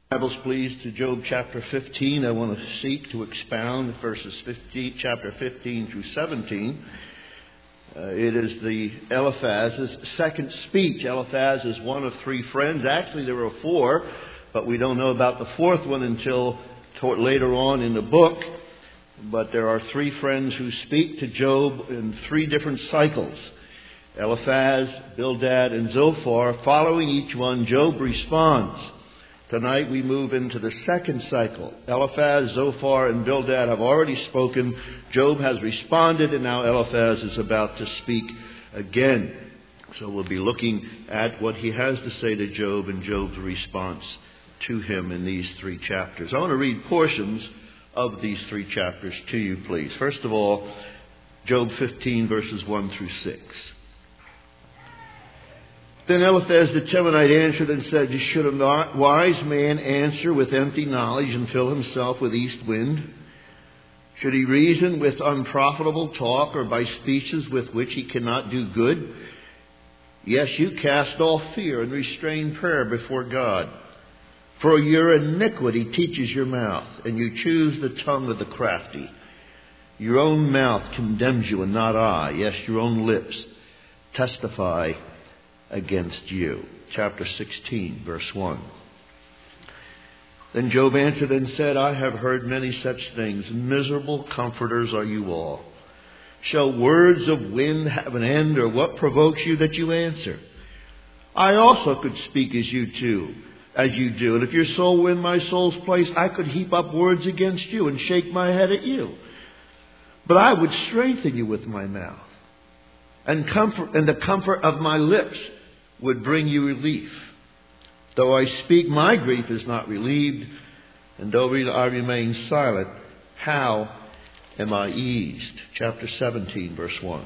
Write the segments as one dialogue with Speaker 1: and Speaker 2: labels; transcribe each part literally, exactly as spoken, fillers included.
Speaker 1: Bibles, please, to Job chapter fifteen. I want to seek to expound verses fifteen, chapter fifteen through seventeen. Uh, it is the Eliphaz's second speech. Eliphaz is one of three friends. Actually, there were four, but we don't know about the fourth one until toward, later on in the book. But there are three friends who speak to Job in three different cycles. Eliphaz, Bildad, and Zophar. Following each one, Job responds. Tonight we move into the second cycle. Eliphaz, Zophar, and Bildad have already spoken. Job has responded, and now Eliphaz is about to speak again. So we'll be looking at what he has to say to Job and Job's response to him in these three chapters. I want to read portions of these three chapters to you, please. First of all, Job fifteen, verses one through six. Then Eliphaz the Temanite answered and said, "Should a wise man answer with empty knowledge and fill himself with east wind? Should he reason with unprofitable talk or by speeches with which he cannot do good? Yes, you cast off fear and restrain prayer before God. For your iniquity teaches your mouth, and you choose the tongue of the crafty. Your own mouth condemns you and not I. Yes, your own lips testify against you." Chapter sixteen, verse one. Then Job answered and said, "I have heard many such things. Miserable comforters are you all. Shall words of wind have an end, or what provokes you that you answer? I also could speak as you do, as you do, and if your soul were in my soul's place, I could heap up words against you and shake my head at you. But I would strengthen you with my mouth, and comfort, and the comfort of my lips would bring you relief. Though I speak, my grief is not relieved, and though I remain silent, how am I eased?" Chapter seventeen, verse one.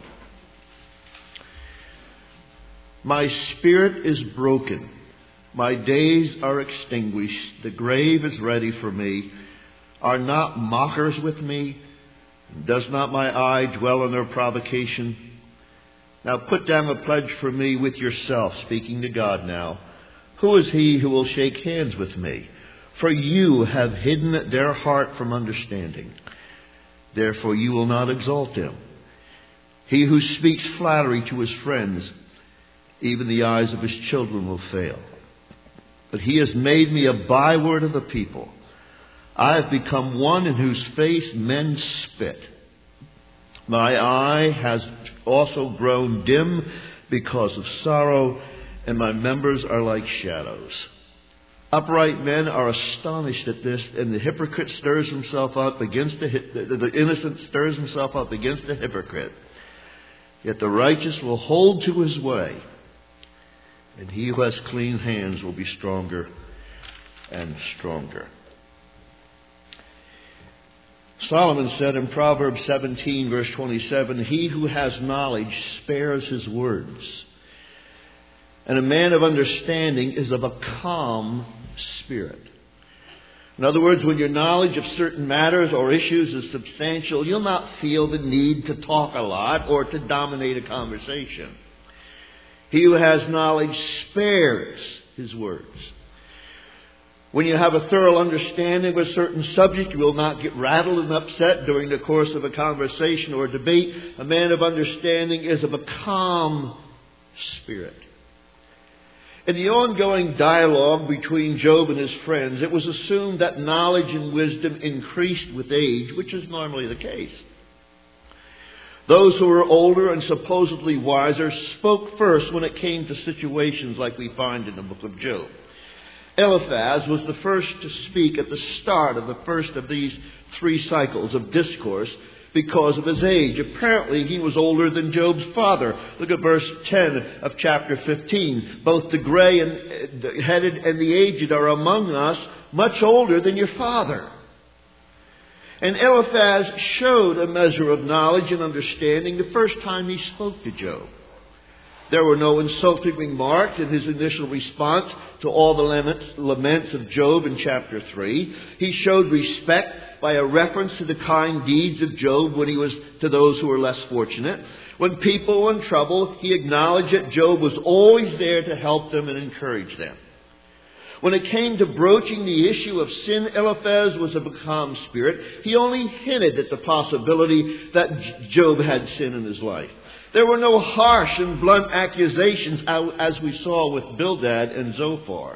Speaker 1: "My spirit is broken. My days are extinguished. The grave is ready for me. Are not mockers with me? Does not my eye dwell on their provocation? Now put down a pledge for me with yourself," speaking to God now. "Who is he who will shake hands with me? For you have hidden their heart from understanding. Therefore you will not exalt them. He who speaks flattery to his friends, even the eyes of his children will fail. But he has made me a byword of the people. I have become one in whose face men spit. My eye has also grown dim because of sorrow, and my members are like shadows. Upright men are astonished at this, and the hypocrite stirs himself up against the, the innocent stirs himself up against the hypocrite. Yet the righteous will hold to his way, and he who has clean hands will be stronger and stronger." Solomon said in Proverbs seventeen, verse twenty-seven, "He who has knowledge spares his words, and a man of understanding is of a calm spirit." In other words, when your knowledge of certain matters or issues is substantial, you'll not feel the need to talk a lot or to dominate a conversation. He who has knowledge spares his words. When you have a thorough understanding of a certain subject, you will not get rattled and upset during the course of a conversation or a debate. A man of understanding is of a calm spirit. In the ongoing dialogue between Job and his friends, it was assumed that knowledge and wisdom increased with age, which is normally the case. Those who were older and supposedly wiser spoke first when it came to situations like we find in the book of Job. Eliphaz was the first to speak at the start of the first of these three cycles of discourse because of his age. Apparently, he was older than Job's father. Look at verse ten of chapter fifteen. "Both the gray-headed and the aged are among us, much older than your father." And Eliphaz showed a measure of knowledge and understanding the first time he spoke to Job. There were no insulting remarks in his initial response to all the laments of Job in chapter three. He showed respect by a reference to the kind deeds of Job when he was to those who were less fortunate. When people were in trouble, he acknowledged that Job was always there to help them and encourage them. When it came to broaching the issue of sin, Eliphaz was of a calm spirit. He only hinted at the possibility that Job had sin in his life. There were no harsh and blunt accusations as we saw with Bildad and Zophar.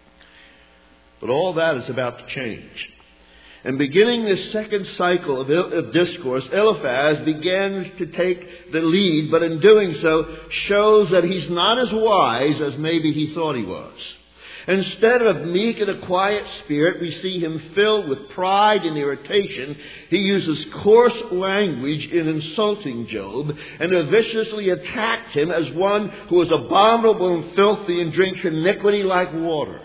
Speaker 1: But all that is about to change. And beginning this second cycle of, of discourse, Eliphaz begins to take the lead, but in doing so shows that he's not as wise as maybe he thought he was. Instead of meek and a quiet spirit, we see him filled with pride and irritation. He uses coarse language in insulting Job and have viciously attacked him as one who is abominable and filthy and drinks iniquity like water.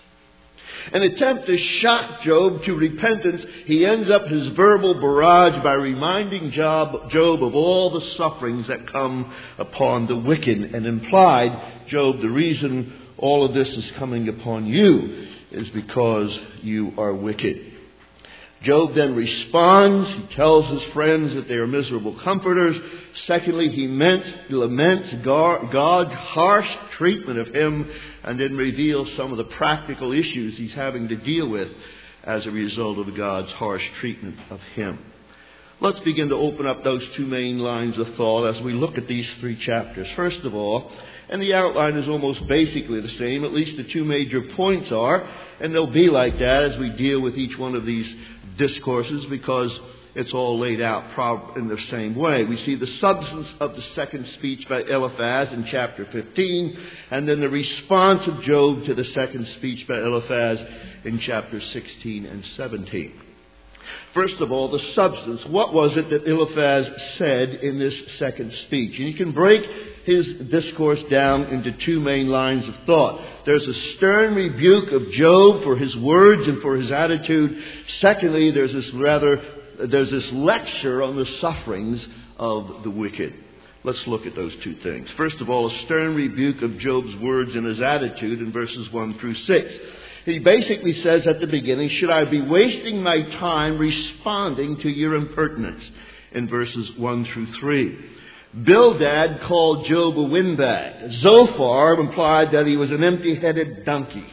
Speaker 1: An attempt to shock Job to repentance, he ends up his verbal barrage by reminding Job, Job of all the sufferings that come upon the wicked, and implied, Job, the reason all of this is coming upon you is because you are wicked. Job then responds. He tells his friends that they are miserable comforters. Secondly, he laments God's harsh treatment of him, and then reveals some of the practical issues he's having to deal with as a result of God's harsh treatment of him. Let's begin to open up those two main lines of thought as we look at these three chapters. First of all, and the outline is almost basically the same, at least the two major points are, and they'll be like that as we deal with each one of these discourses because it's all laid out in the same way. We see the substance of the second speech by Eliphaz in chapter fifteen, and then the response of Job to the second speech by Eliphaz in chapters sixteen and seventeen. First of all, the substance. What was it that Eliphaz said in this second speech? And you can break his discourse down into two main lines of thought. There's a stern rebuke of Job for his words and for his attitude. Secondly, there's this rather, there's this lecture on the sufferings of the wicked. Let's look at those two things. First of all, a stern rebuke of Job's words and his attitude in verses one through six. He basically says at the beginning, should I be wasting my time responding to your impertinence? In verses one through three. Bildad called Job a windbag. Zophar implied that he was an empty-headed donkey.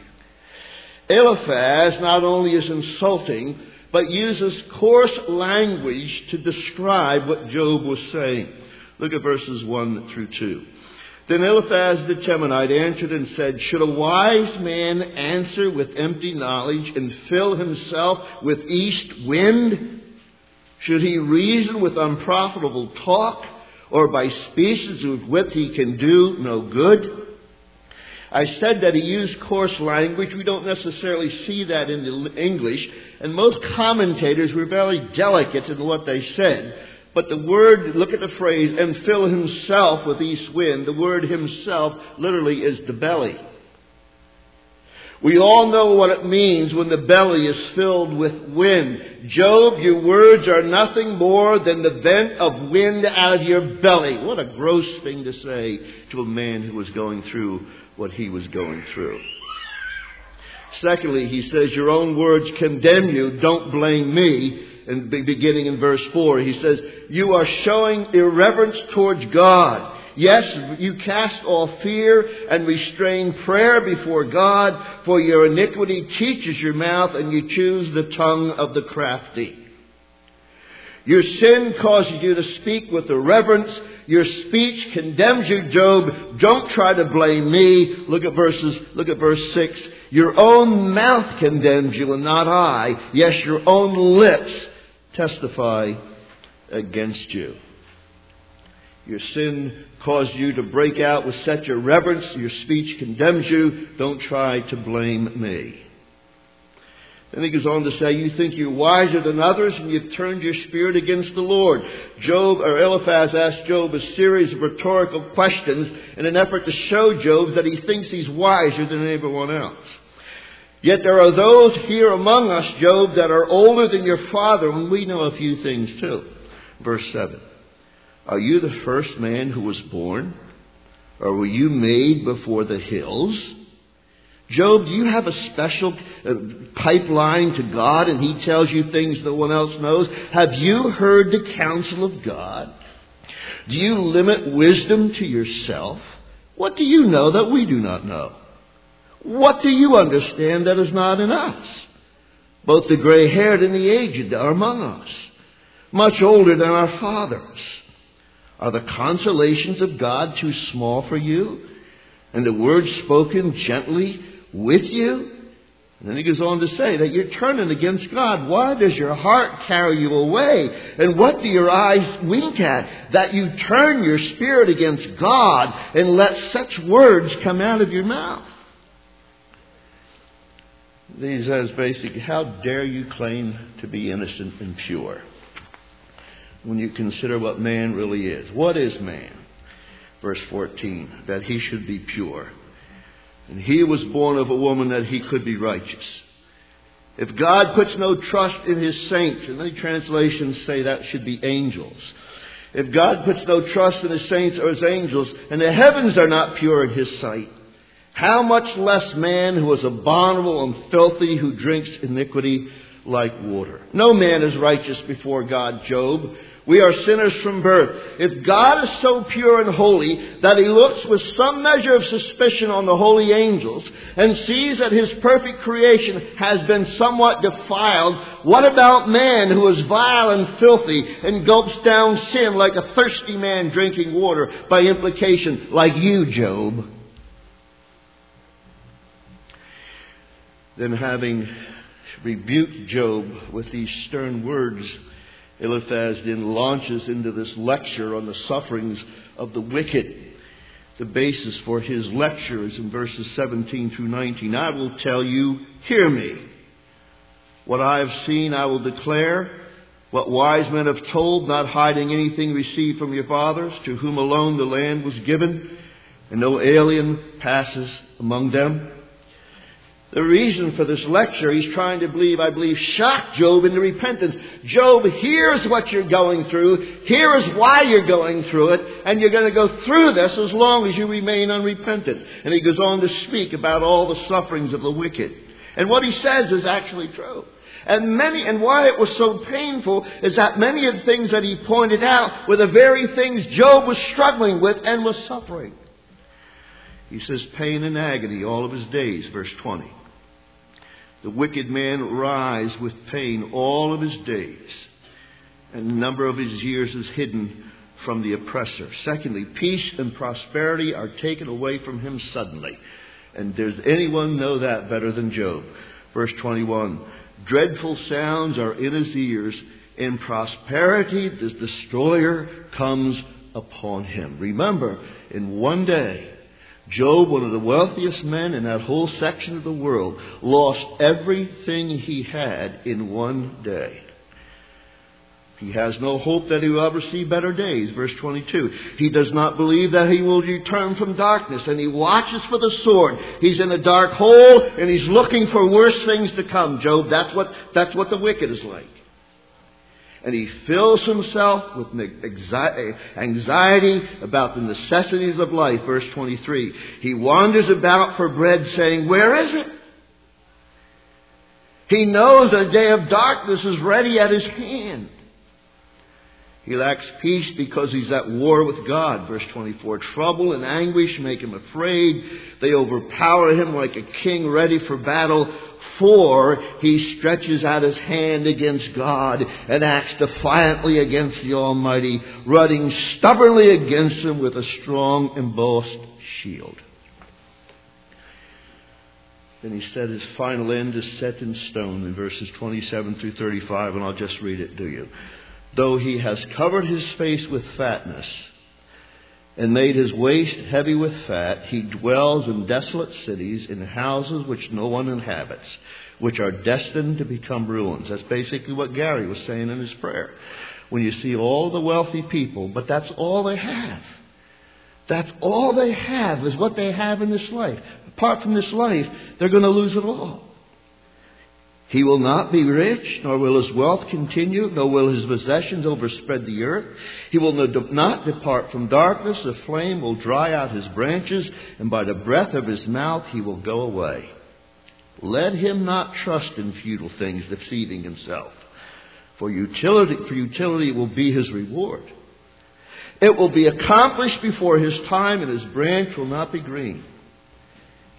Speaker 1: Eliphaz not only is insulting, but uses coarse language to describe what Job was saying. Look at verses one through two. Then Eliphaz the Temanite answered and said, should a wise man answer with empty knowledge and fill himself with east wind? Should he reason with unprofitable talk, or by speeches with wit he can do no good? I said that he used coarse language. We don't necessarily see that in the English, and most commentators were very delicate in what they said. But the word, look at the phrase, and fill himself with east wind. The word himself literally is the belly. We all know what it means when the belly is filled with wind. Job, your words are nothing more than the vent of wind out of your belly. What a gross thing to say to a man who was going through what he was going through. Secondly, he says, your own words condemn you, don't blame me. And beginning in verse four, he says, you are showing irreverence towards God. Yes, you cast all fear and restrain prayer before God, for your iniquity teaches your mouth, and you choose the tongue of the crafty. Your sin causes you to speak with irreverence. Your speech condemns you, Job. Don't try to blame me. Look at verses, look at verse six. Your own mouth condemns you and not I. Yes, your own lips testify against you. Your sin caused you to break out with such irreverence. Your speech condemns you. Don't try to blame me. Then he goes on to say, you think you're wiser than others and you've turned your spirit against the Lord. Job, or Eliphaz asked Job a series of rhetorical questions in an effort to show Job that he thinks he's wiser than everyone else. Yet there are those here among us, Job, that are older than your father, and we know a few things too. Verse seven. Are you the first man who was born? Or were you made before the hills? Job, do you have a special uh, pipeline to God and he tells you things no one else knows? Have you heard the counsel of God? Do you limit wisdom to yourself? What do you know that we do not know? What do you understand that is not in us? Both the gray-haired and the aged are among us, much older than our fathers. Are the consolations of God too small for you? And the words spoken gently with you? And then he goes on to say that you're turning against God. Why does your heart carry you away? And what do your eyes wink at? That you turn your spirit against God and let such words come out of your mouth. He says basically, how dare you claim to be innocent and pure when you consider what man really is? What is man? Verse fourteen, that he should be pure. And he was born of a woman that he could be righteous. If God puts no trust in his saints, and many translations say that should be angels. If God puts no trust in his saints or his angels, and the heavens are not pure in his sight, how much less man who is abominable and filthy, who drinks iniquity like water. No man is righteous before God, Job. We are sinners from birth. If God is so pure and holy that he looks with some measure of suspicion on the holy angels and sees that his perfect creation has been somewhat defiled, what about man who is vile and filthy and gulps down sin like a thirsty man drinking water, by implication, like you, Job? Then, having rebuked Job with these stern words, Eliphaz then launches into this lecture on the sufferings of the wicked. The basis for his lecture is in verses seventeen through nineteen. I will tell you, hear me. What I have seen I will declare. What wise men have told, not hiding anything received from your fathers, to whom alone the land was given, and no alien passes among them. The reason for this lecture, he's trying to believe, I believe, shock Job into repentance. Job, here's what you're going through. Here is why you're going through it. And you're going to go through this as long as you remain unrepentant. And he goes on to speak about all the sufferings of the wicked. And what he says is actually true. And many, and why it was so painful is that many of the things that he pointed out were the very things Job was struggling with and was suffering. He says, pain and agony all of his days, verse twenty. The wicked man writhes with pain all of his days, and the number of his years is hidden from the oppressor. Secondly, peace and prosperity are taken away from him suddenly. And does anyone know that better than Job? Verse twenty-one, dreadful sounds are in his ears. In prosperity the destroyer comes upon him. Remember, in one day, Job, one of the wealthiest men in that whole section of the world, lost everything he had in one day. He has no hope that he will ever see better days. Verse twenty-two. He does not believe that he will return from darkness, and he watches for the sword. He's in a dark hole, and he's looking for worse things to come, Job. That's what, that's what the wicked is like. And he fills himself with anxiety about the necessities of life. Verse twenty-three. He wanders about for bread, saying, where is it? He knows a day of darkness is ready at his hand. He lacks peace because he's at war with God. Verse twenty-four. Trouble and anguish make him afraid. They overpower him like a king ready for battle. For he stretches out his hand against God and acts defiantly against the Almighty, running stubbornly against him with a strong embossed shield. Then he said his final end is set in stone in verses twenty-seven through thirty-five, and I'll just read it to you. Though he has covered his face with fatness and made his waist heavy with fat, he dwells in desolate cities, in houses which no one inhabits, which are destined to become ruins. That's basically what Gary was saying in his prayer. When you see all the wealthy people, but that's all they have. That's all they have is what they have in this life. Apart from this life, they're going to lose it all. He will not be rich, nor will his wealth continue, nor will his possessions overspread the earth. He will not depart from darkness. The flame will dry out his branches, and by the breath of his mouth he will go away. Let him not trust in futile things, deceiving himself. For utility, for utility will be his reward. It will be accomplished before his time, and his branch will not be green.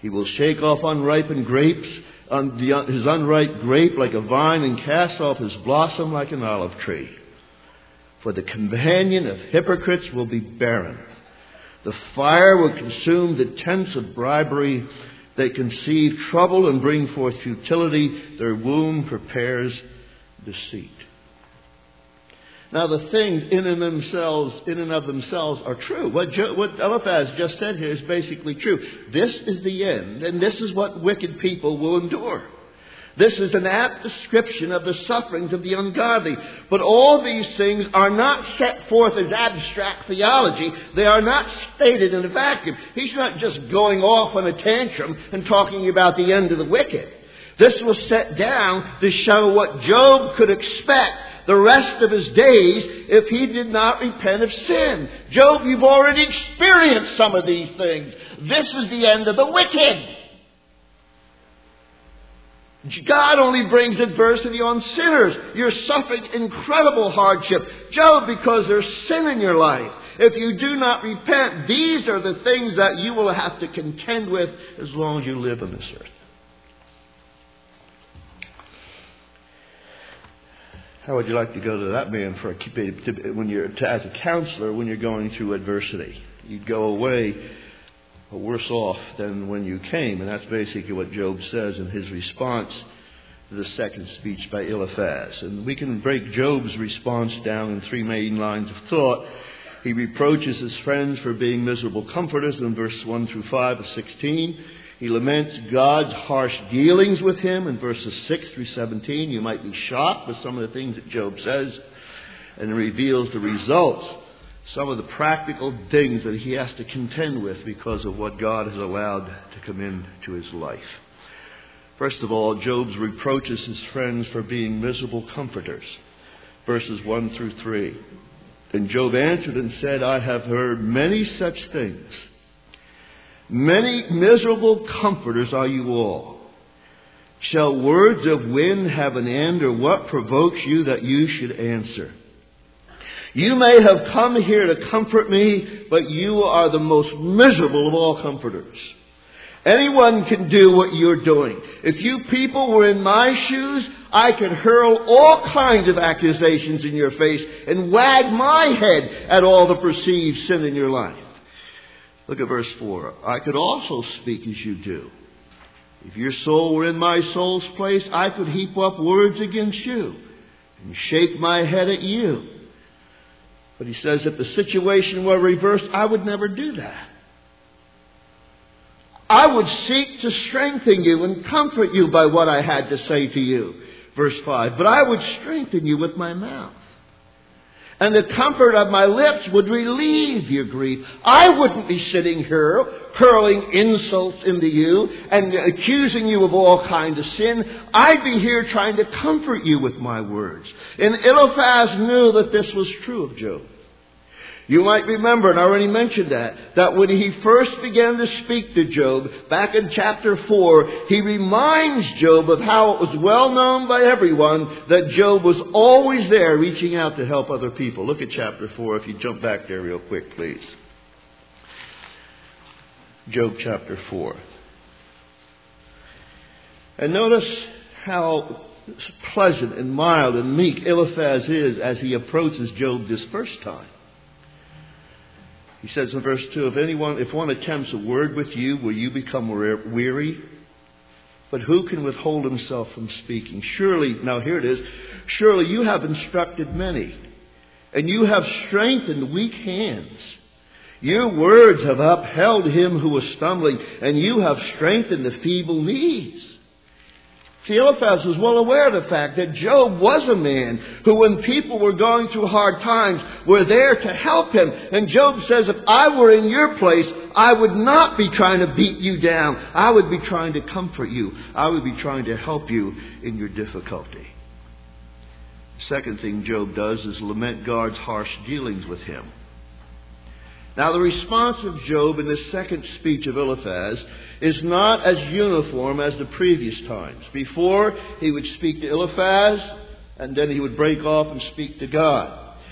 Speaker 1: He will shake off unripened grapes, un, the, his unripe grape like a vine, and cast off his blossom like an olive tree. For the companion of hypocrites will be barren. The fire will consume the tents of bribery. They conceive trouble and bring forth futility. Their womb prepares deceit. Now the things in and themselves, in and of themselves, are true. What, jo- what Eliphaz just said here is basically true. This is the end, and this is what wicked people will endure. This is an apt description of the sufferings of the ungodly. But all these things are not set forth as abstract theology. They are not stated in a vacuum. He's not just going off on a tantrum and talking about the end of the wicked. This was set down to show what Job could expect the rest of his days if he did not repent of sin. Job, you've already experienced some of these things. This is the end of the wicked. God only brings adversity on sinners. You're suffering incredible hardship. Job, because there's sin in your life. If you do not repent, these are the things that you will have to contend with as long as you live on this earth. How would you like to go to that man for a, when you're as a counselor when you're going through adversity? You'd go away worse off than when you came, and that's basically what Job says in his response to the second speech by Eliphaz. And we can break Job's response down in three main lines of thought. He reproaches his friends for being miserable comforters in verse one through five of sixteen. He laments God's harsh dealings with him in verses six through seventeen. You might be shocked with some of the things that Job says, and reveals the results, some of the practical things that he has to contend with because of what God has allowed to come into his life. First of all, Job reproaches his friends for being miserable comforters. Verses one through three. And Job answered and said, I have heard many such things. Many miserable comforters are you all. Shall words of wind have an end, or what provokes you that you should answer? You may have come here to comfort me, but you are the most miserable of all comforters. Anyone can do what you're doing. If you people were in my shoes, I could hurl all kinds of accusations in your face and wag my head at all the perceived sin in your life. Look at verse four. I could also speak as you do. If your soul were in my soul's place, I could heap up words against you and shake my head at you. But he says if the situation were reversed, I would never do that. I would seek to strengthen you and comfort you by what I had to say to you. Verse five. But I would strengthen you with my mouth. And the comfort of my lips would relieve your grief. I wouldn't be sitting here hurling insults into you and accusing you of all kinds of sin. I'd be here trying to comfort you with my words. And Eliphaz knew that this was true of Job. You might remember, and I already mentioned that, that when he first began to speak to Job, back in chapter four, he reminds Job of how it was well known by everyone that Job was always there reaching out to help other people. Look at chapter four, if you jump back there real quick, please. Job chapter four. And notice how pleasant and mild and meek Eliphaz is as he approaches Job this first time. He says in verse two, if anyone, if one attempts a word with you, will you become weary? But who can withhold himself from speaking? Surely, now here it is, surely you have instructed many, and you have strengthened weak hands. Your words have upheld him who was stumbling, and you have strengthened the feeble knees. See, Eliphaz was well aware of the fact that Job was a man who, when people were going through hard times, were there to help him. And Job says, if I were in your place, I would not be trying to beat you down. I would be trying to comfort you. I would be trying to help you in your difficulty. The second thing Job does is lament God's harsh dealings with him. Now, the response of Job in this second speech of Eliphaz is not as uniform as the previous times. Before, he would speak to Eliphaz, and then he would break off and speak to God.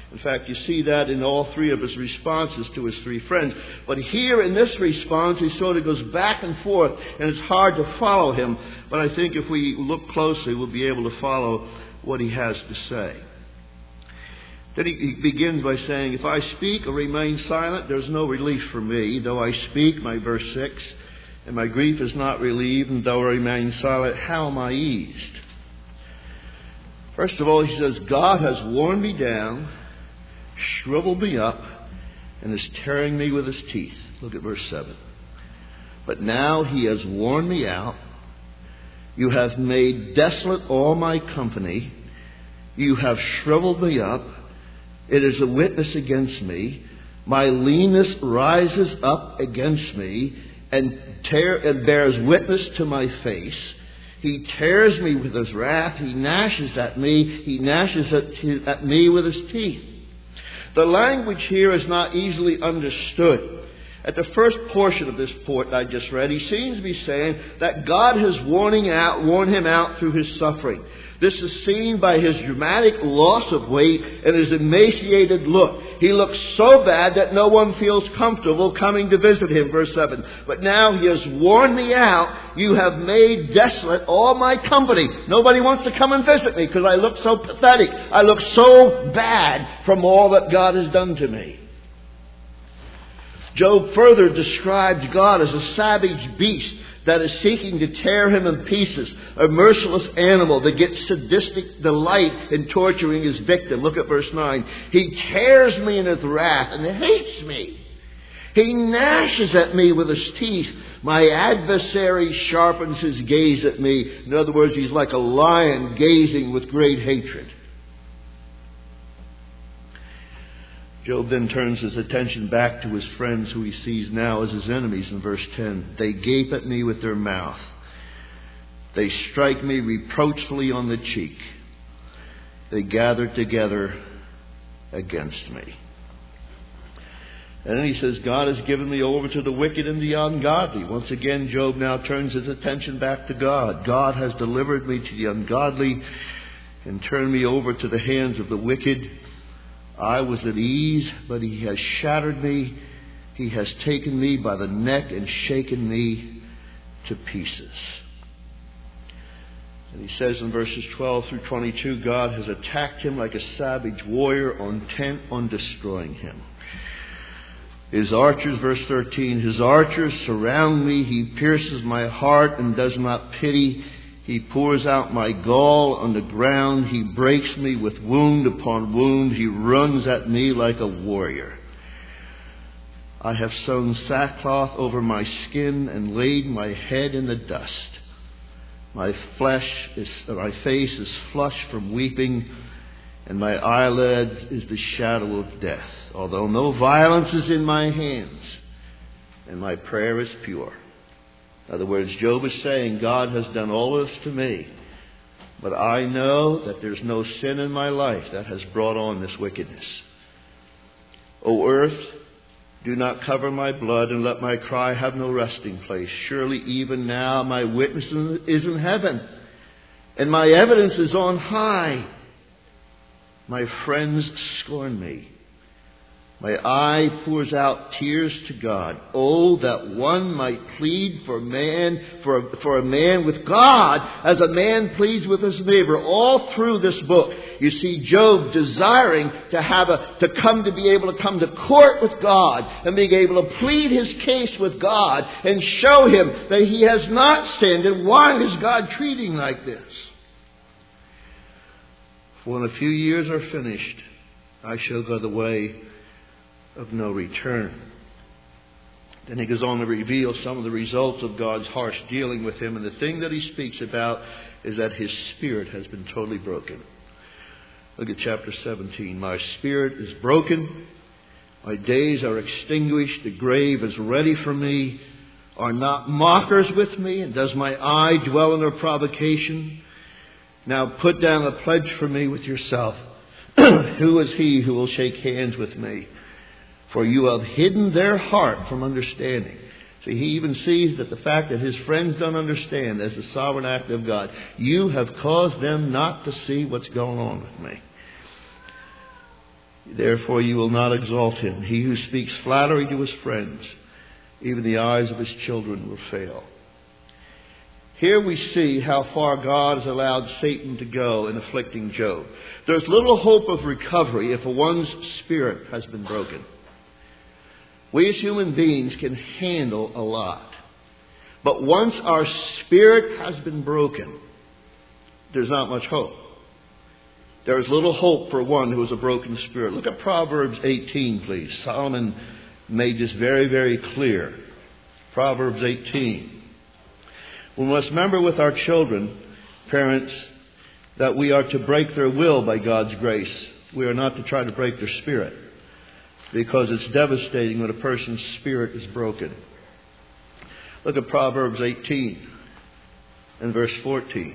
Speaker 1: In fact, you see that in all three of his responses to his three friends. But here in this response, he sort of goes back and forth, and it's hard to follow him. But I think if we look closely, we'll be able to follow what he has to say. Then he, he begins by saying, if I speak or remain silent, there's no relief for me. Though I speak, my verse six, and my grief is not relieved, and though I remain silent, how am I eased? First of all, he says, God has worn me down, shriveled me up, and is tearing me with his teeth. Look at verse seven. But now he has worn me out. You have made desolate all my company. You have shriveled me up. It is a witness against me. My leanness rises up against me and, tear, and bears witness to my face. He tears me with his wrath. He gnashes at me. He gnashes at, at me with his teeth. The language here is not easily understood. At the first portion of this port I just read, he seems to be saying that God has worn out, worn him out through his suffering. This is seen by his dramatic loss of weight and his emaciated look. He looks so bad that no one feels comfortable coming to visit him, verse seven. But now he has worn me out. You have made desolate all my company. Nobody wants to come and visit me because I look so pathetic. I look so bad from all that God has done to me. Job further describes God as a savage beast that is seeking to tear him in pieces, a merciless animal that gets sadistic delight in torturing his victim. Look at verse nine. He tears me in his wrath and hates me. He gnashes at me with his teeth. My adversary sharpens his gaze at me. In other words, he's like a lion gazing with great hatred. Job then turns his attention back to his friends who he sees now as his enemies in verse ten. They gape at me with their mouth. They strike me reproachfully on the cheek. They gather together against me. And then he says, God has given me over to the wicked and the ungodly. Once again, Job now turns his attention back to God. God has delivered me to the ungodly and turned me over to the hands of the wicked. I was at ease, but he has shattered me. He has taken me by the neck and shaken me to pieces. And he says in verses twelve through twenty-two, God has attacked him like a savage warrior, intent on destroying him. His archers, verse thirteen, his archers surround me. He pierces my heart and does not pity. He pours out my gall on the ground. He breaks me with wound upon wound. He runs at me like a warrior. I have sewn sackcloth over my skin and laid my head in the dust. My flesh is, my face is flushed from weeping, and my eyelids is the shadow of death. Although no violence is in my hands, and my prayer is pure. In other words, Job is saying, God has done all this to me, but I know that there's no sin in my life that has brought on this wickedness. O earth, do not cover my blood, and let my cry have no resting place. Surely even now my witness is in heaven, and my evidence is on high. My friends scorn me. My eye pours out tears to God. Oh, that one might plead for man, for, for a man with God, as a man pleads with his neighbor. All through this book, you see Job desiring to have a, to come to be able to come to court with God and being able to plead his case with God and show him that he has not sinned. And why is God treating like this? For when a few years are finished, I shall go the way of no return. Then he goes on to reveal some of the results of God's harsh dealing with him. And the thing that he speaks about is that his spirit has been totally broken. Look at chapter seventeen. My spirit is broken. My days are extinguished. The grave is ready for me. Are not mockers with me? And does my eye dwell in their provocation? Now put down a pledge for me with yourself. Who is he who will shake hands with me? For you have hidden their heart from understanding. See, he even sees that the fact that his friends don't understand as the sovereign act of God. You have caused them not to see what's going on with me. Therefore you will not exalt him. He who speaks flattery to his friends, even the eyes of his children will fail. Here we see how far God has allowed Satan to go in afflicting Job. There's little hope of recovery if one's spirit has been broken. We as human beings can handle a lot. But once our spirit has been broken, there's not much hope. There is little hope for one who has a broken spirit. Look at Proverbs eighteen, please. Solomon made this very, very clear. Proverbs eighteen. We must remember with our children, parents, that we are to break their will by God's grace. We are not to try to break their spirit, because it's devastating when a person's spirit is broken. Look at Proverbs eighteen and verse fourteen.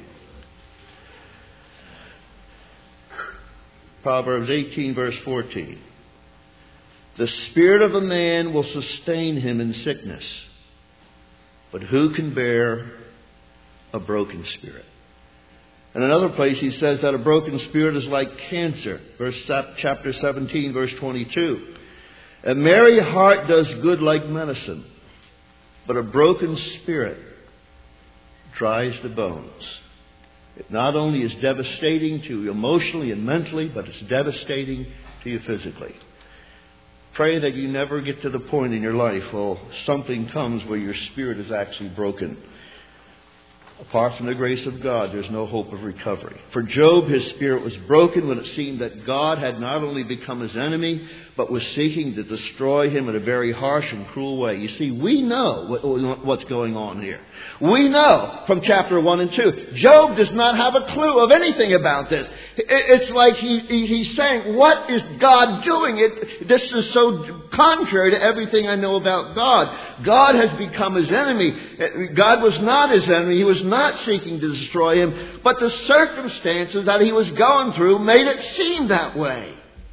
Speaker 1: Proverbs eighteen, verse fourteen. The spirit of a man will sustain him in sickness, but who can bear a broken spirit? In another place he says that a broken spirit is like cancer. Verse chapter seventeen, verse twenty-two. A merry heart does good like medicine, but a broken spirit dries the bones. It not only is devastating to you emotionally and mentally, but it's devastating to you physically. Pray that you never get to the point in your life where something comes where your spirit is actually broken. Apart from the grace of God, there's no hope of recovery. For Job, his spirit was broken when it seemed that God had not only become his enemy, but was seeking to destroy him in a very harsh and cruel way. You see, we know what, what's going on here. We know from chapter one and two. Job does not have a clue of anything about this. It's like he, he, he's saying, what is God doing? It, this is so contrary to everything I know about God. God has become his enemy. God was not his enemy. He was not seeking to destroy him, but the circumstances that he was going through made it seem that way.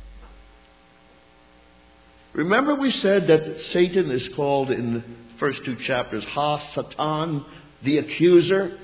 Speaker 1: Remember we said that Satan is called in the first two chapters, Ha-Satan, the accuser.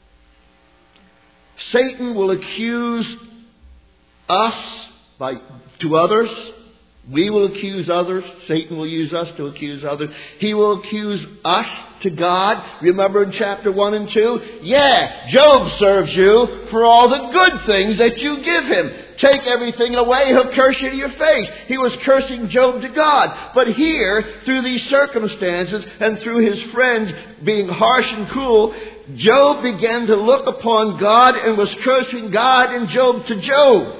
Speaker 1: Satan will accuse us by to others. We will accuse others. Satan will use us to accuse others. He will accuse us to God. Remember in chapter one and two? Yeah, Job serves you for all the good things that you give him. Take everything away, he'll curse you to your face. He was cursing Job to God. But here, through these circumstances and through his friends being harsh and cruel, Job began to look upon God and was cursing God and Job to Job.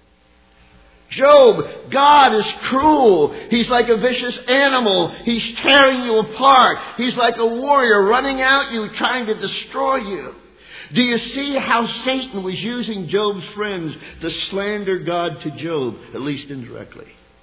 Speaker 1: Job, God is cruel. He's like a vicious animal. He's tearing you apart. He's like a warrior running at you, trying to destroy you. Do you see how Satan was using Job's friends to slander God to Job, at least indirectly?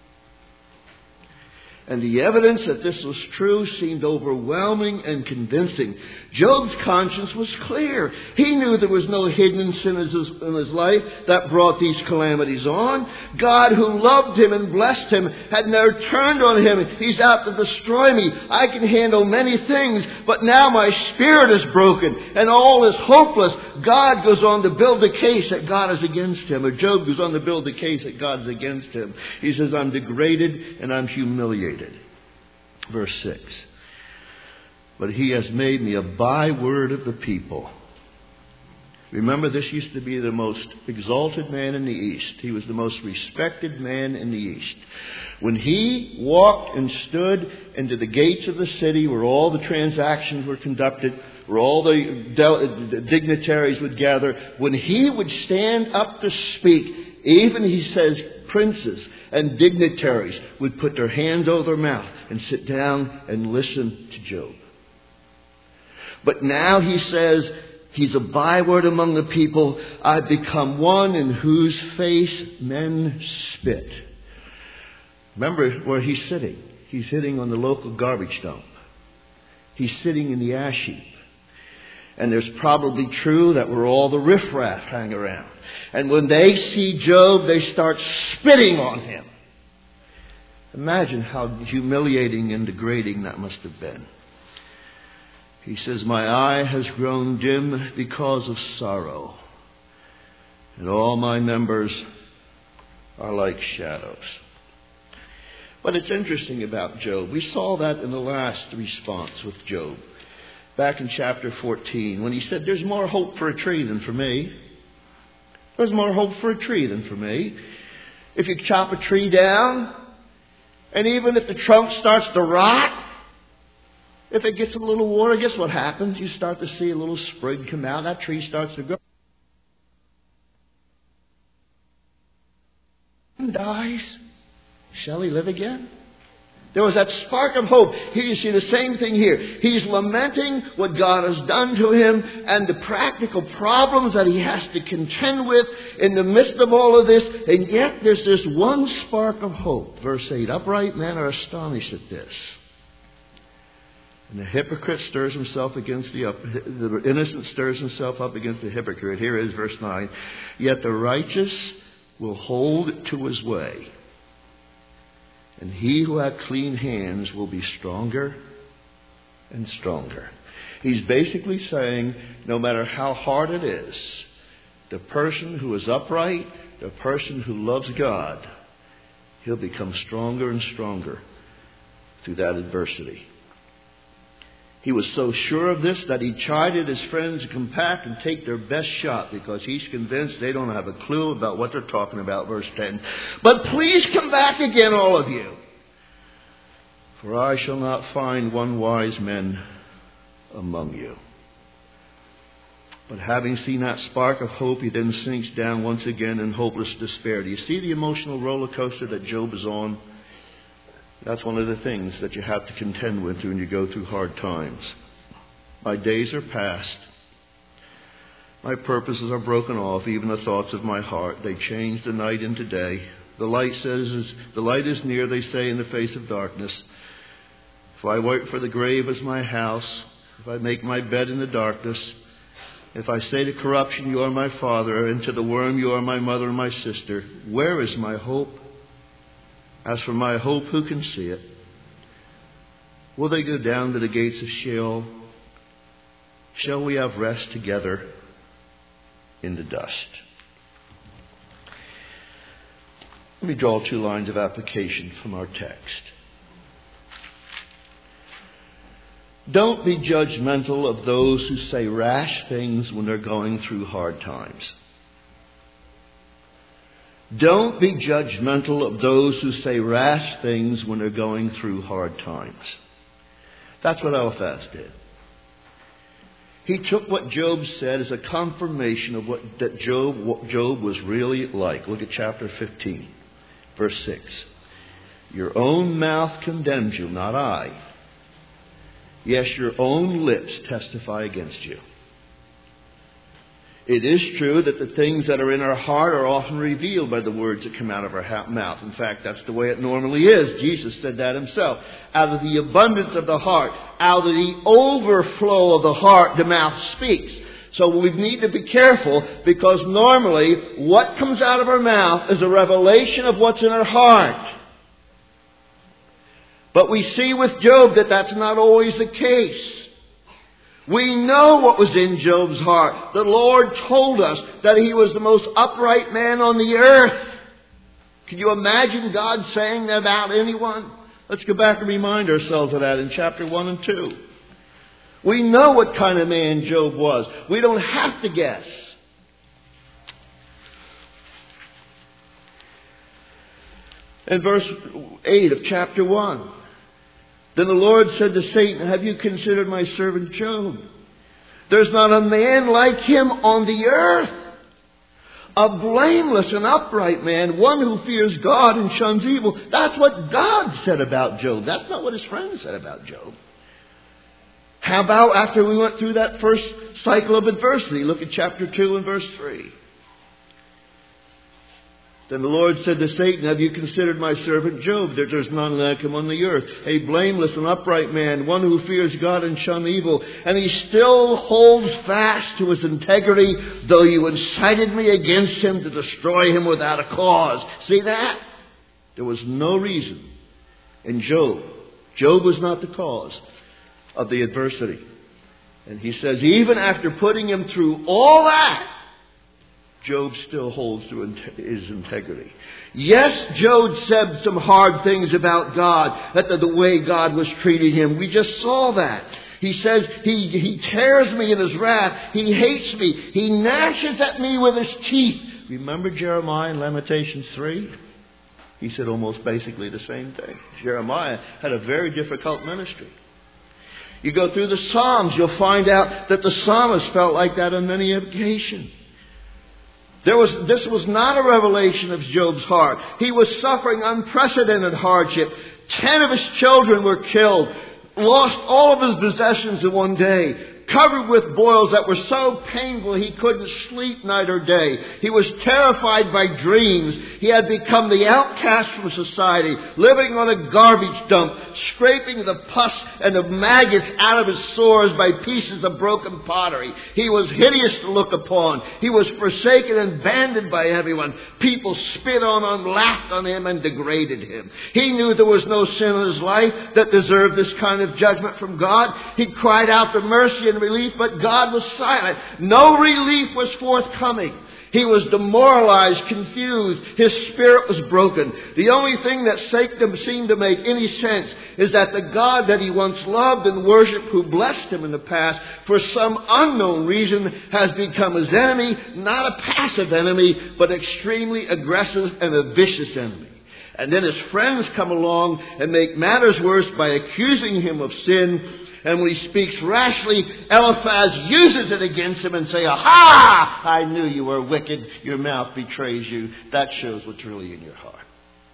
Speaker 1: And the evidence that this was true seemed overwhelming and convincing. Job's conscience was clear. He knew there was no hidden sin in his life that brought these calamities on. God, who loved him and blessed him, had never turned on him. He's out to destroy me. I can handle many things, but now my spirit is broken and all is hopeless. God goes on to build a case that God is against him. Or Job goes on to build a case that God is against him. He says, I'm degraded and I'm humiliated. Verse six. But he has made me a byword of the people. Remember, this used to be the most exalted man in the East. He was the most respected man in the East. When he walked and stood into the gates of the city where all the transactions were conducted, where all the dignitaries would gather, when he would stand up to speak, even, he says, princes and dignitaries would put their hands over their mouth and sit down and listen to Job. But now he says, he's a byword among the people. I've become one in whose face men spit. Remember where he's sitting. He's sitting on the local garbage dump. He's sitting in the ash heap. And there's probably true that where all the riffraff hang around. And when they see Job, they start spitting on him. Imagine how humiliating and degrading that must have been. He says, my eye has grown dim because of sorrow, and all my members are like shadows. But it's interesting about Job. We saw that in the last response with Job. Back in chapter fourteen, when he said, there's more hope for a tree than for me. There's more hope for a tree than for me. If you chop a tree down, and even if the trunk starts to rot, if it gets a little water, guess what happens? You start to see a little sprig come out. That tree starts to grow. And dies. Shall he live again? There was that spark of hope. Here you see the same thing here. He's lamenting what God has done to him and the practical problems that he has to contend with in the midst of all of this. And yet there's this one spark of hope. Verse eight, upright men are astonished at this. And the hypocrite stirs himself against the up, the innocent stirs himself up against the hypocrite. Here is verse nine. Yet the righteous will hold to his way. And he who had clean hands will be stronger and stronger. He's basically saying, no matter how hard it is, the person who is upright, the person who loves God, he'll become stronger and stronger through that adversity. He was so sure of this that he chided his friends to come back and take their best shot because he's convinced they don't have a clue about what they're talking about. Verse ten. But please come back again, all of you. For I shall not find one wise man among you. But having seen that spark of hope, he then sinks down once again in hopeless despair. Do you see the emotional roller coaster that Job is on? That's one of the things that you have to contend with when you go through hard times. My days are past. My purposes are broken off, even the thoughts of my heart. They change the night into day. The light says, the light is near, they say, in the face of darkness. If I wait for the grave as my house, if I make my bed in the darkness, if I say to corruption, you are my father, and to the worm, you are my mother and my sister, where is my hope? As for my hope, who can see it? Will they go down to the gates of Sheol? Shall we have rest together in the dust? Let me draw two lines of application from our text. Don't be judgmental of those who say rash things when they're going through hard times. Don't be judgmental of those who say rash things when they're going through hard times. That's what Eliphaz did. He took what Job said as a confirmation of what that Job, what Job was really like. Look at chapter fifteen, verse six. Your own mouth condemns you, not I. Yes, your own lips testify against you. It is true that the things that are in our heart are often revealed by the words that come out of our mouth. In fact, that's the way it normally is. Jesus said that himself. Out of the abundance of the heart, out of the overflow of the heart, the mouth speaks. So we need to be careful because normally what comes out of our mouth is a revelation of what's in our heart. But we see with Job that that's not always the case. We know what was in Job's heart. The Lord told us that he was the most upright man on the earth. Can you imagine God saying that about anyone? Let's go back and remind ourselves of that in chapter one and two. We know what kind of man Job was. We don't have to guess. In verse eight of chapter one. Then the Lord said to Satan, have you considered my servant Job? There's not a man like him on the earth. A blameless and upright man, one who fears God and shuns evil. That's what God said about Job. That's not what his friends said about Job. How about after we went through that first cycle of adversity? Look at chapter two and verse three. Then the Lord said to Satan, have you considered my servant Job, that there's none like him on the earth, a blameless and upright man, one who fears God and shun evil, and he still holds fast to his integrity, though you incited me against him to destroy him without a cause. See that? There was no reason in Job. Job was not the cause of the adversity. And he says, even after putting him through all that, Job still holds to his integrity. Yes, Job said some hard things about God, that the, the way God was treating him. We just saw that. He says, he, he tears me in his wrath. He hates me. He gnashes at me with his teeth. Remember Jeremiah in Lamentations three? He said almost basically the same thing. Jeremiah had a very difficult ministry. You go through the Psalms, you'll find out that the psalmist felt like that on many occasions. There was, this was not a revelation of Job's heart. He was suffering unprecedented hardship. Ten of his children were killed. Lost all of his possessions in one day. Covered with boils that were so painful he couldn't sleep night or day. He was terrified by dreams. He had become the outcast from society, living on a garbage dump, scraping the pus and the maggots out of his sores by pieces of broken pottery. He was hideous to look upon. He was forsaken and abandoned by everyone. People spit on him, laughed on him, and degraded him. He knew there was no sin in his life that deserved this kind of judgment from God. He cried out for mercy and relief, but God was silent. No relief was forthcoming. He was demoralized, confused. His spirit was broken. The only thing that seemed to make any sense is that the God that he once loved and worshipped, who blessed him in the past, for some unknown reason has become his enemy, not a passive enemy, but extremely aggressive and a vicious enemy. And then his friends come along and make matters worse by accusing him of sin. And when he speaks rashly, Eliphaz uses it against him and say, "Aha! I knew you were wicked. Your mouth betrays you." That shows what's really in your heart.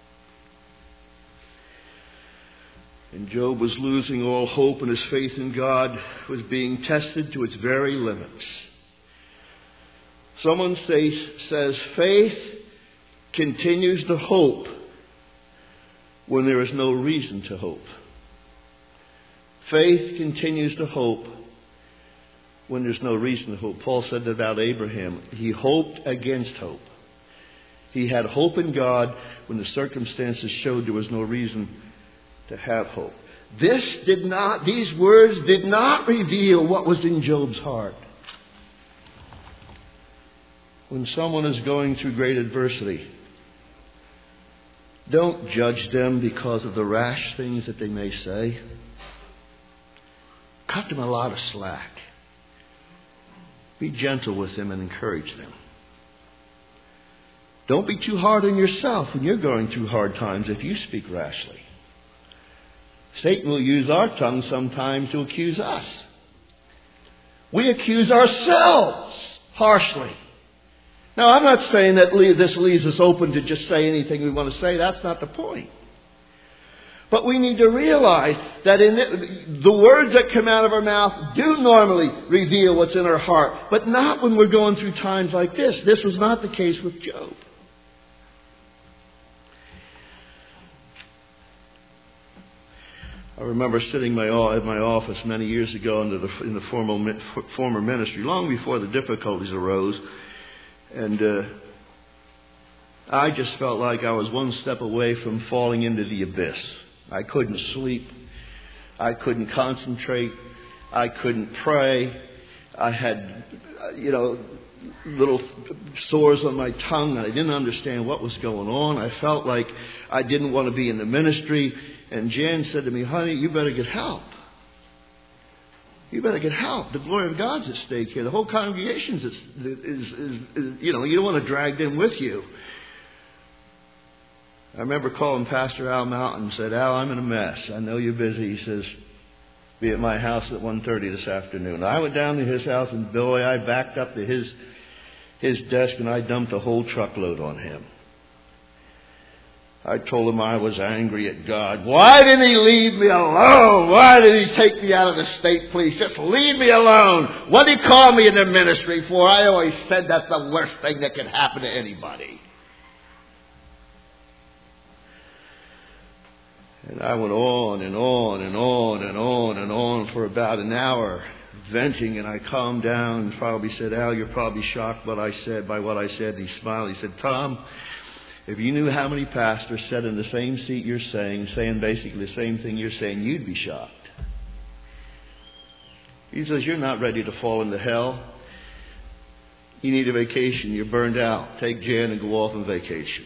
Speaker 1: And Job was losing all hope, and his faith in God was being tested to its very limits. Someone says, says faith continues to hope when there is no reason to hope. Faith continues to hope when there's no reason to hope. Paul said about Abraham, he hoped against hope. He had hope in God when the circumstances showed there was no reason to have hope. This did not, these words did not reveal what was in Job's heart. When someone is going through great adversity, don't judge them because of the rash things that they may say. Cut them a lot of slack. Be gentle with them and encourage them. Don't be too hard on yourself when you're going through hard times if you speak rashly. Satan will use our tongue sometimes to accuse us. We accuse ourselves harshly. Now, I'm not saying that this leaves us open to just say anything we want to say. That's not the point. But we need to realize that in the, the words that come out of our mouth do normally reveal what's in our heart, but not when we're going through times like this. This was not the case with Job. I remember sitting my, at my office many years ago in the, in the formal, former ministry, long before the difficulties arose, and uh, I just felt like I was one step away from falling into the abyss. I couldn't sleep. I couldn't concentrate. I couldn't pray. I had, you know, little sores on my tongue. I didn't understand what was going on. I felt like I didn't want to be in the ministry. And Jan said to me, "Honey, you better get help. You better get help. The glory of God's at stake here. The whole congregation is, is, is, is, you know, you don't want to drag them with you." I remember calling Pastor Al Mountain and said, "Al, I'm in a mess. I know you're busy." He says, "Be at my house at one thirty this afternoon." I went down to his house, and boy, I backed up to his his desk and I dumped a whole truckload on him. I told him I was angry at God. Why didn't He leave me alone? Why did He take me out of the state police? Just leave me alone. What did He call me in the ministry for? I always said that's the worst thing that could happen to anybody. And I went on and on and on and on and on for about an hour, venting, and I calmed down and probably said, "Al, you're probably shocked what I said by what I said." And he smiled. He said, "Tom, if you knew how many pastors sat in the same seat you're saying, saying basically the same thing you're saying, you'd be shocked." He says, "You're not ready to fall into hell. You need a vacation. You're burned out. Take Jan and go off on vacation.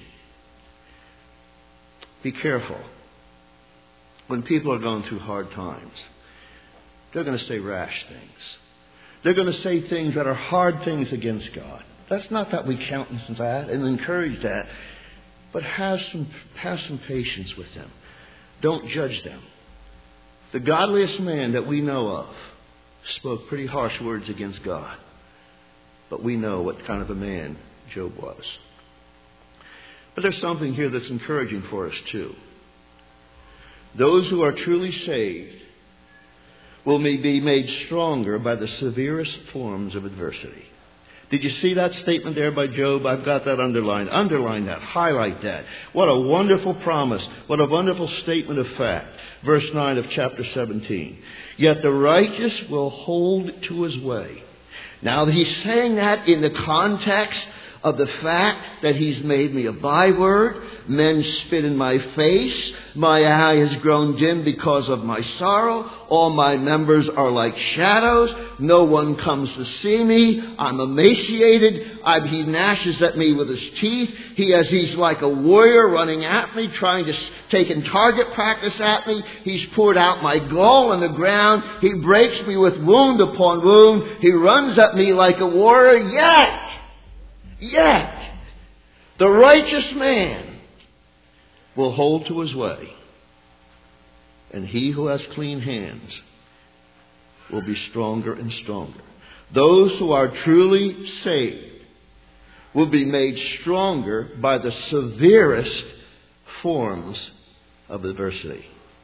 Speaker 1: Be careful. When people are going through hard times, they're going to say rash things. They're going to say things that are hard things against God. That's not that we countenance that and encourage that, but have some, have some patience with them. Don't judge them. The godliest man that we know of spoke pretty harsh words against God, but we know what kind of a man Job was. But there's something here that's encouraging for us too. Those who are truly saved will be made stronger by the severest forms of adversity. Did you see that statement there by Job? I've got that underlined. Underline that. Highlight that. What a wonderful promise. What a wonderful statement of fact. Verse nine of chapter seventeen. Yet the righteous will hold to his way. Now he's saying that in the context of the fact that he's made me a byword. Men spit in my face. My eye has grown dim because of my sorrow. All my members are like shadows. No one comes to see me. I'm emaciated. I, he gnashes at me with his teeth. He has, he's like a warrior running at me, trying to take in target practice at me. He's poured out my gall on the ground. He breaks me with wound upon wound. He runs at me like a warrior. Yet, yet, the righteous man will hold to his way. And he who has clean hands will be stronger and stronger. Those who are truly saved will be made stronger by the severest forms of adversity.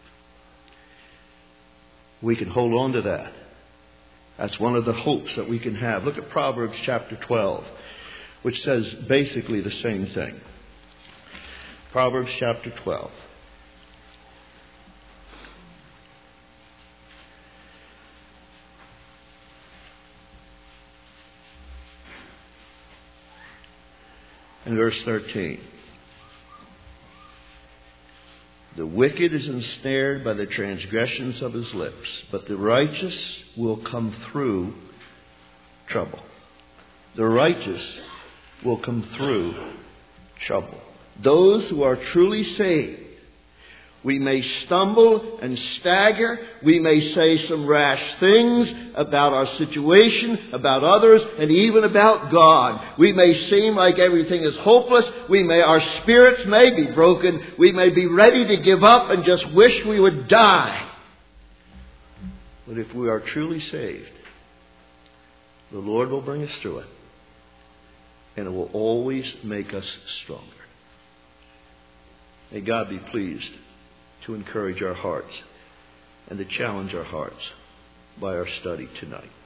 Speaker 1: We can hold on to that. That's one of the hopes that we can have. Look at Proverbs chapter twelve, which says basically the same thing. Proverbs chapter twelve. And verse thirteen. The wicked is ensnared by the transgressions of his lips, but the righteous will come through trouble. The righteous will come through trouble. Those who are truly saved, we may stumble and stagger. We may say some rash things about our situation, about others, and even about God. We may seem like everything is hopeless. We may, our spirits may be broken. We may be ready to give up and just wish we would die. But if we are truly saved, the Lord will bring us through it. And it will always make us stronger. May God be pleased to encourage our hearts and to challenge our hearts by our study tonight.